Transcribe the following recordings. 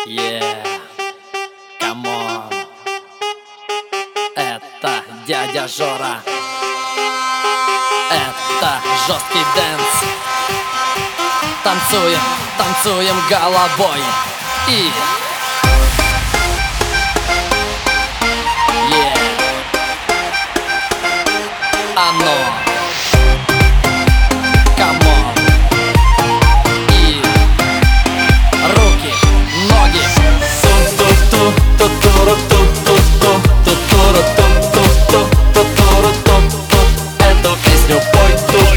Yeah, come on. Это дядя Жора. Это жесткий дэнс. Танцуем, танцуем головой. И оно. Come on. И руки, ноги. Эту песню пой.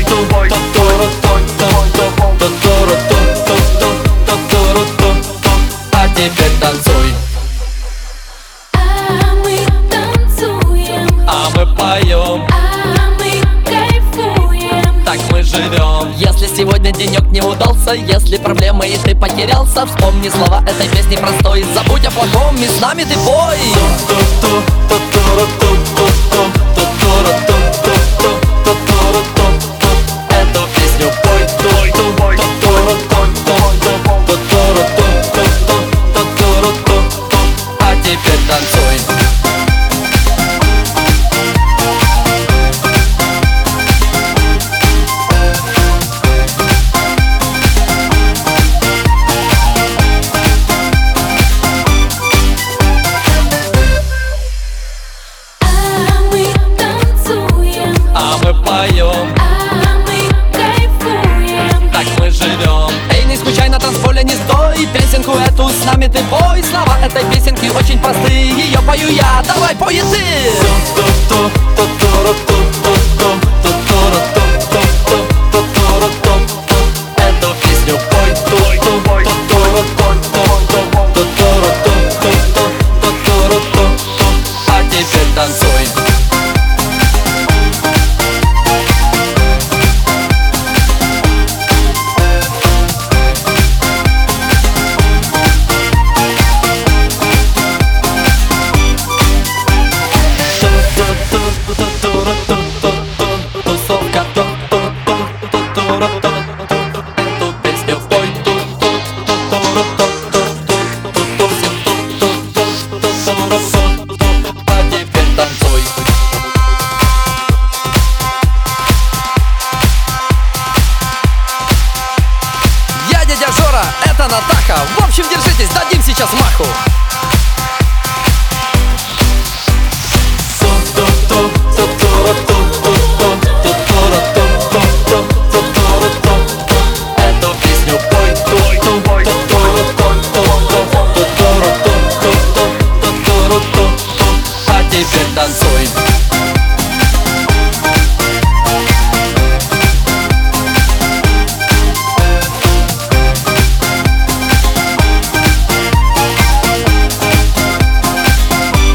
А теперь танцуй. А мы танцуем, А мы поем. а мы кайфуем. Так мы живем. Если сегодня денек не удался, если проблемы и ты потерялся, вспомни слова этой песни простой. Забудь о плохом, и с нами ты пой. Эту песню пой. А теперь танцуй. А мы танцуем, А мы поем. а мы кайфуем. Так мы живем. Эй, не скучай на танцполе, не стой. Песенку эту с нами ты пой. Слова этой песенки очень простые. Ее пою я, давай пой и ты. Эту песню пой. А теперь танцуй. Тусовка. Эту песню пой. А теперь танцуй. Я дядя Жора, это Натаха. В общем, держитесь, дадим сейчас маху. Эту песню пой. А теперь танцуй.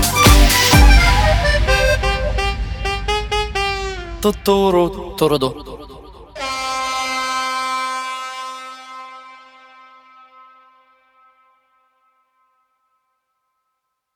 Тутуру, туруду.